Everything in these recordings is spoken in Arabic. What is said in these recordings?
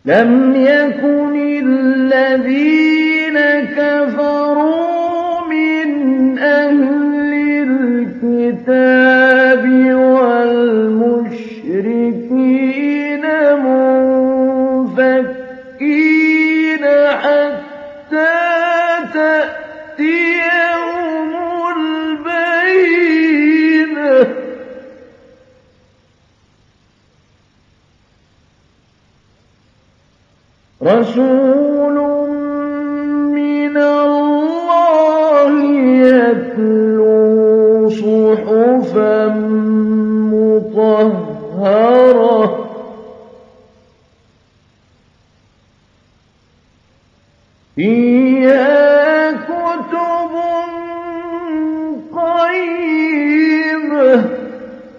لم يكن الذين كفروا من أهل الكتاب والمشركين منفكين حتى تأتيهم البينة رسول من الله يتلو صحفا مطهرة فيها كتب قيمة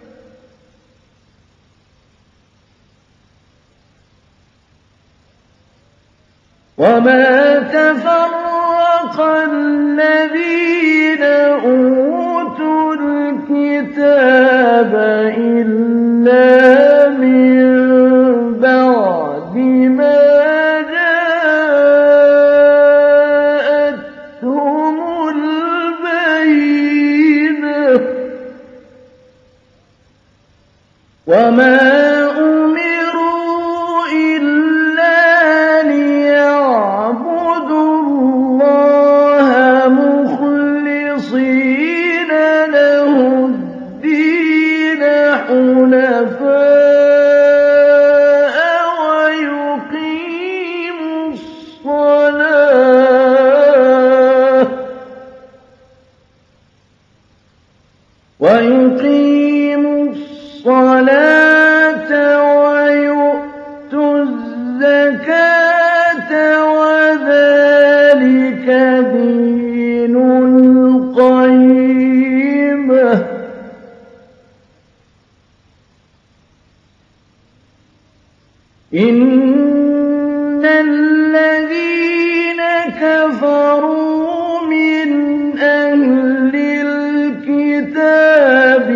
وما تفرق الذين أوتوا الكتاب إلا من بعد ما جاءتهم البينة وما ويقيموا الصلاة ويؤتوا الزكاة وذلك دين القيمة إن الذين كفروا من أهل الكتاب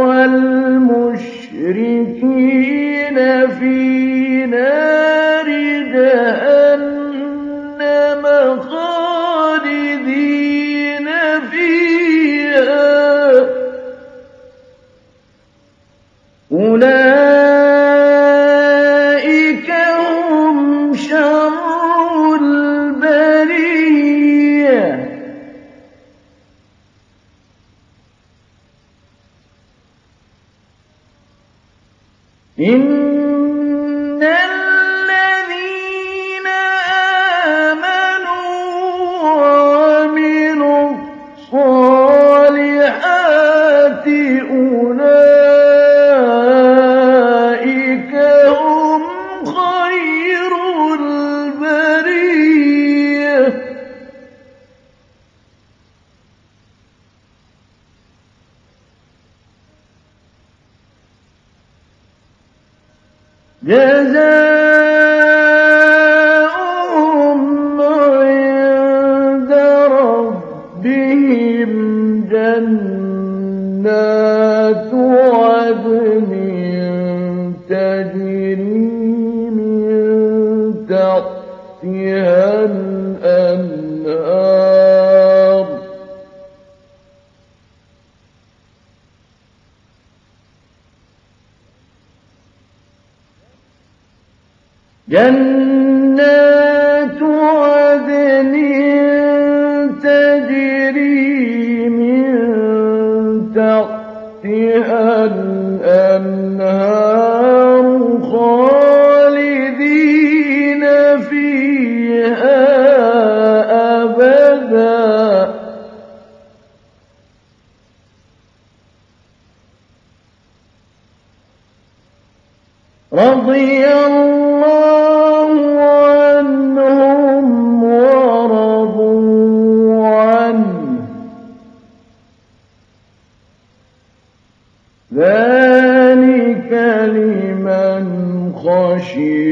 والمشركين في نار جهنم خالدين فيها أولئك هم شر البرية إن الذين آمنوا وعملوا الصالحات أولئك هم خير البرية جزاؤهم عند ربهم جنات عدن تجري من تحتها الأنهار جنات عدن تجري من تحتها الأنهار خالدين فيها أبدا رضي الله عنهم ورضوا عنه ذلك لمن خشي